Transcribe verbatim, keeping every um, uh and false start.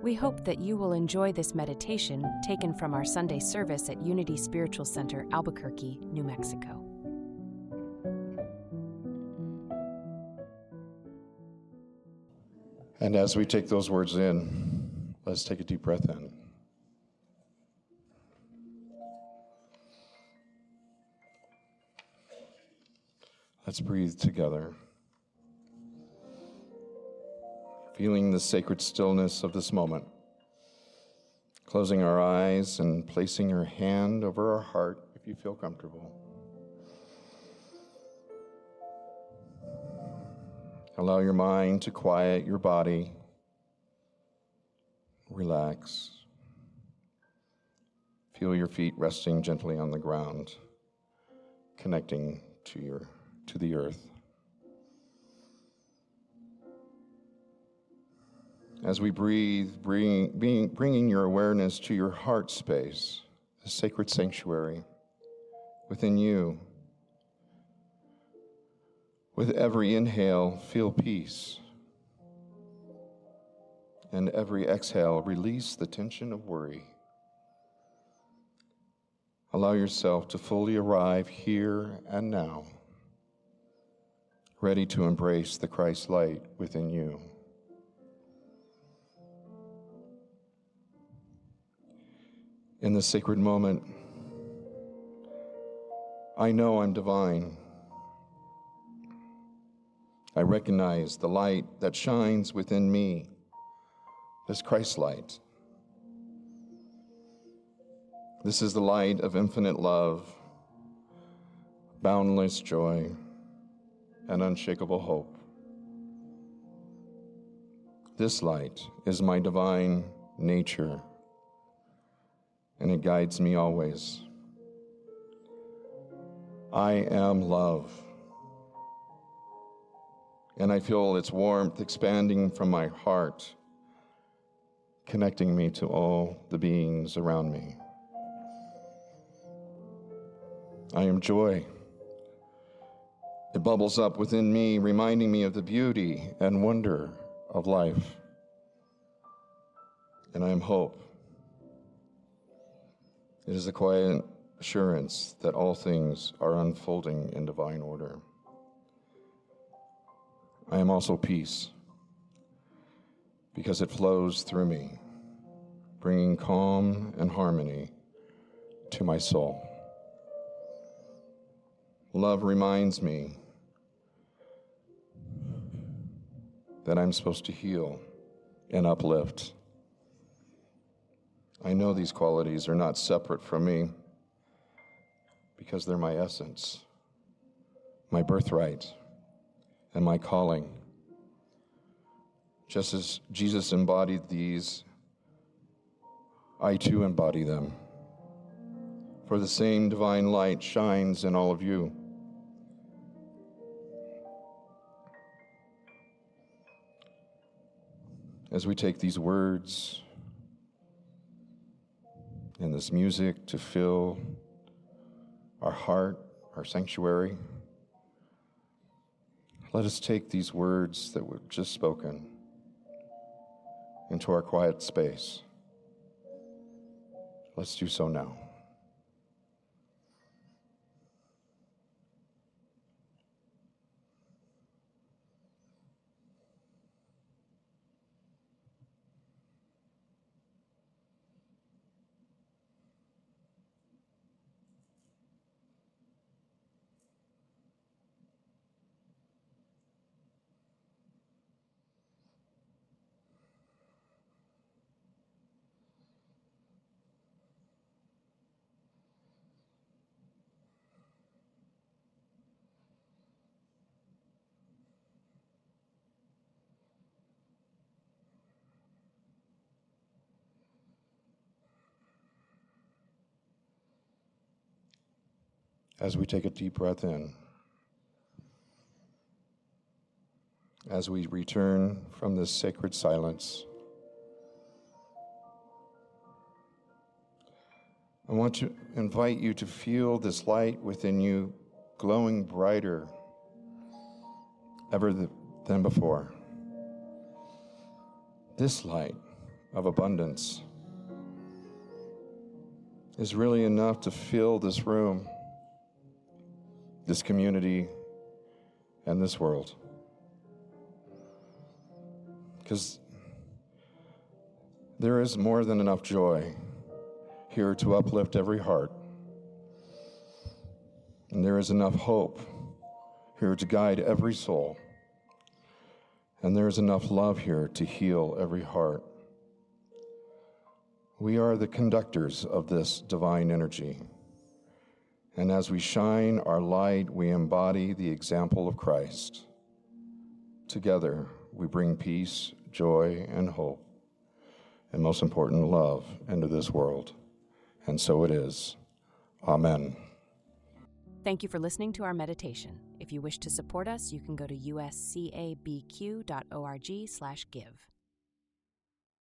We hope that you will enjoy this meditation taken from our Sunday service at Unity Spiritual Center, Albuquerque, New Mexico. And as we take those words in, let's take a deep breath in. Let's breathe together. Feeling the sacred stillness of this moment. Closing our eyes and placing your hand over our heart if you feel comfortable. Allow your mind to quiet your body. Relax. Feel your feet resting gently on the ground, connecting to your to the earth. As we breathe, bring, being, bringing your awareness to your heart space, the sacred sanctuary within you. With every inhale, feel peace. And every exhale, release the tension of worry. Allow yourself to fully arrive here and now, ready to embrace the Christ light within you. In this sacred moment, I know I'm divine. I recognize the light that shines within me, this Christ light. This is the light of infinite love, boundless joy, and unshakable hope. This light is my divine nature, and it guides me always. I am love, and I feel its warmth expanding from my heart, connecting me to all the beings around me. I am joy. It bubbles up within me, reminding me of the beauty and wonder of life. And I am hope. It is a quiet assurance that all things are unfolding in divine order. I am also peace, because it flows through me, bringing calm and harmony to my soul. Love reminds me that I'm supposed to heal and uplift. I know these qualities are not separate from me because they're my essence, my birthright, and my calling. Just as Jesus embodied these, I too embody them. For the same divine light shines in all of you. As we take these words and this music to fill our heart, our sanctuary, let us take these words that were just spoken into our quiet space. Let's do so now. As we take a deep breath in, as we return from this sacred silence, I want to invite you to feel this light within you glowing brighter ever than before. This light of abundance is really enough to fill this room, this community, and this world. Because there is more than enough joy here to uplift every heart. And there is enough hope here to guide every soul. And there is enough love here to heal every heart. We are the conductors of this divine energy. And as we shine our light, we embody the example of Christ. Together, we bring peace, joy, and hope, and most important, love into this world. And so it is. Amen. Thank you for listening to our meditation. If you wish to support us, you can go to uscabq dot org slash give.